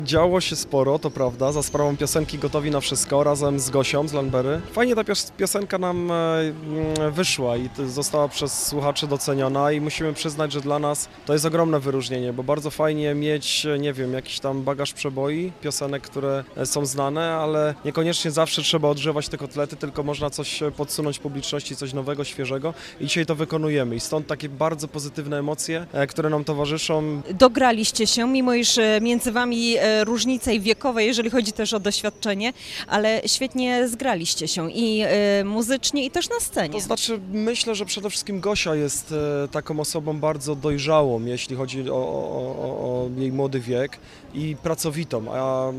Działo się sporo, to prawda, za sprawą piosenki Gotowi na wszystko razem z Gosią z Landbery. Fajnie ta piosenka nam wyszła i została przez słuchaczy doceniona i musimy przyznać, że dla nas to jest ogromne wyróżnienie, bo bardzo fajnie mieć, nie wiem, jakiś tam bagaż przeboi, piosenek, które są znane, ale niekoniecznie zawsze trzeba odgrzewać te kotlety, tylko można coś podsunąć publiczności, coś nowego, świeżego i dzisiaj to wykonujemy i stąd takie bardzo pozytywne emocje, które nam towarzyszą. Dograliście się, mimo iż między wami różnice i wiekowe, jeżeli chodzi też o doświadczenie, ale świetnie zgraliście się i muzycznie, i też na scenie. To znaczy, myślę, że przede wszystkim Gosia jest taką osobą bardzo dojrzałą, jeśli chodzi o jej młody wiek i pracowitą, a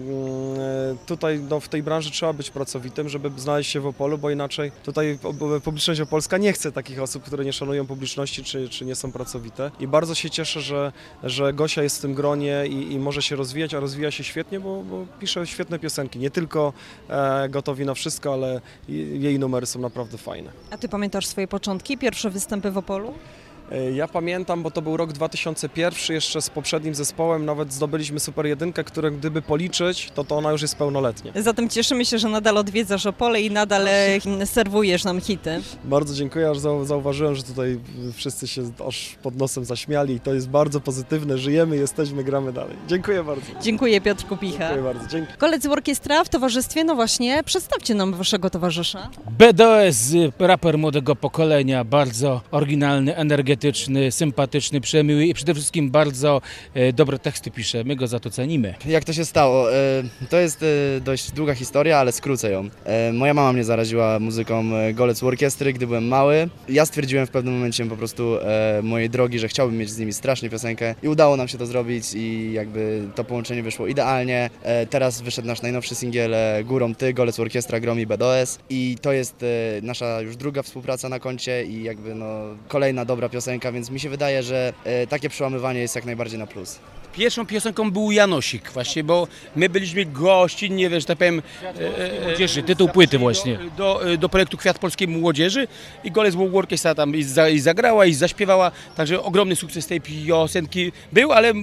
tutaj w tej branży trzeba być pracowitym, żeby znaleźć się w Opolu, bo inaczej tutaj publiczność opolska nie chce takich osób, które nie szanują publiczności czy nie są pracowite i bardzo się cieszę, że Gosia jest w tym gronie i może się rozwijać, a rozwija się świetnie, bo pisze świetne piosenki, nie tylko Gotowi na wszystko, ale jej numery są naprawdę fajne. A ty pamiętasz swoje początki, pierwsze występy w Opolu? Ja pamiętam, bo to był rok 2001, jeszcze z poprzednim zespołem nawet zdobyliśmy Super 1, które gdyby policzyć, to ona już jest pełnoletnia. Zatem cieszymy się, że nadal odwiedzasz Opole i nadal serwujesz nam hity. Bardzo dziękuję, aż zauważyłem, że tutaj wszyscy się aż pod nosem zaśmiali i to jest bardzo pozytywne, żyjemy, jesteśmy, gramy dalej. Dziękuję bardzo. Dziękuję, Piotr Kupicha. Dziękuję bardzo, dzięki. Golec Orkiestra w towarzystwie, no właśnie, przedstawcie nam waszego towarzysza. BDOS, raper młodego pokolenia, bardzo oryginalny, energetyczny, sympatyczny, przemiły i przede wszystkim bardzo dobre teksty pisze. My go za to cenimy. Jak to się stało? To jest dość długa historia, ale skrócę ją. Moja mama mnie zaraziła muzyką Golec Orkiestry, gdy byłem mały. Ja stwierdziłem w pewnym momencie po prostu mojej drogi, że chciałbym mieć z nimi strasznie piosenkę i udało nam się to zrobić i jakby to połączenie wyszło idealnie. Teraz wyszedł nasz najnowszy singiel Górą Ty, Golec Orkiestra, Gromi BDOS i to jest nasza już druga współpraca na koncie i jakby kolejna dobra piosenka, więc mi się wydaje, że takie przełamywanie jest jak najbardziej na plus. Pierwszą piosenką był Janosik właśnie, bo my byliśmy gościnnie, wiesz, tak powiem, Młodzieży, tytuł płyty właśnie. do projektu Kwiat Polskiej Młodzieży i Golec Orkiestra tam i zagrała i zaśpiewała, także ogromny sukces tej piosenki był, ale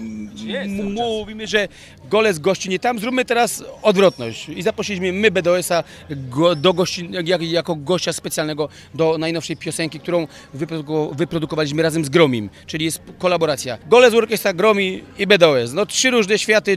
mówimy, że Golec gości nie tam, zróbmy teraz odwrotność i zaprosiliśmy my BDOS-a jako gościa specjalnego do najnowszej piosenki, którą wyprodukowaliśmy razem z Gromim, czyli jest kolaboracja. Golec Orkiestra, Gromi i BDOS. No 3 różne światy,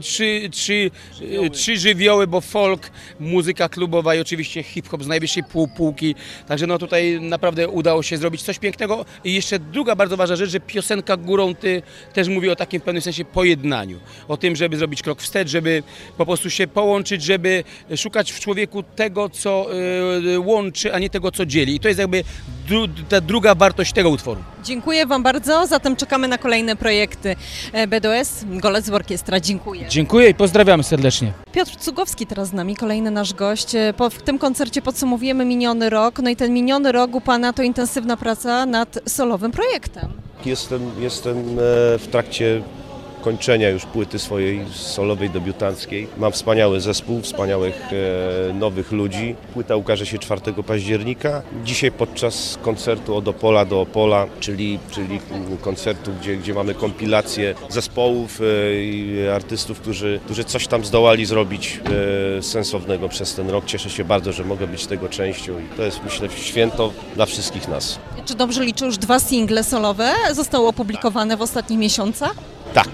trzy żywioły, bo folk, muzyka klubowa i oczywiście hip-hop z najwyższej półki. Także no tutaj naprawdę udało się zrobić coś pięknego. I jeszcze druga bardzo ważna rzecz, że piosenka Górą Ty też mówi o takim w pewnym sensie pojednaniu. O tym, żeby zrobić krok wstecz, żeby po prostu się połączyć, żeby szukać w człowieku tego, co łączy, a nie tego, co dzieli. I to jest jakby ta druga wartość tego utworu. Dziękuję wam bardzo, zatem czekamy na kolejne projekty BDOS, Golec Orkiestra. Dziękuję. Dziękuję i pozdrawiamy serdecznie. Piotr Cugowski teraz z nami, kolejny nasz gość. W tym koncercie podsumowujemy miniony rok, no i ten miniony rok u pana to intensywna praca nad solowym projektem. Jestem w trakcie kończenia już płyty swojej solowej, debiutanckiej. Mam wspaniały zespół, wspaniałych nowych ludzi. Płyta ukaże się 4 października. Dzisiaj podczas koncertu Od Opola do Opola, czyli koncertu, gdzie mamy kompilację zespołów i artystów, którzy coś tam zdołali zrobić sensownego przez ten rok. Cieszę się bardzo, że mogę być tego częścią i to jest, myślę, święto dla wszystkich nas. Czy dobrze liczę, już 2 single solowe zostały opublikowane w ostatnich miesiącach? Tak.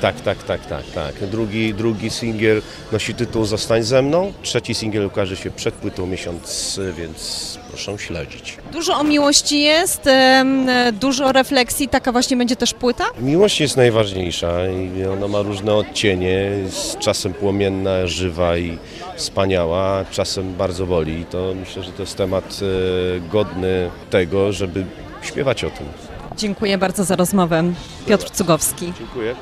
Drugi singiel nosi tytuł Zostań ze mną. 3 singiel ukaże się przed płytą miesiąc, więc proszę śledzić. Dużo o miłości jest, dużo refleksji, taka właśnie będzie też płyta? Miłość jest najważniejsza i ona ma różne odcienie. Jest czasem płomienna, żywa i wspaniała, czasem bardzo boli. I to myślę, że to jest temat godny tego, żeby śpiewać o tym. Dziękuję bardzo za rozmowę. Piotr Cugowski. Dziękuję.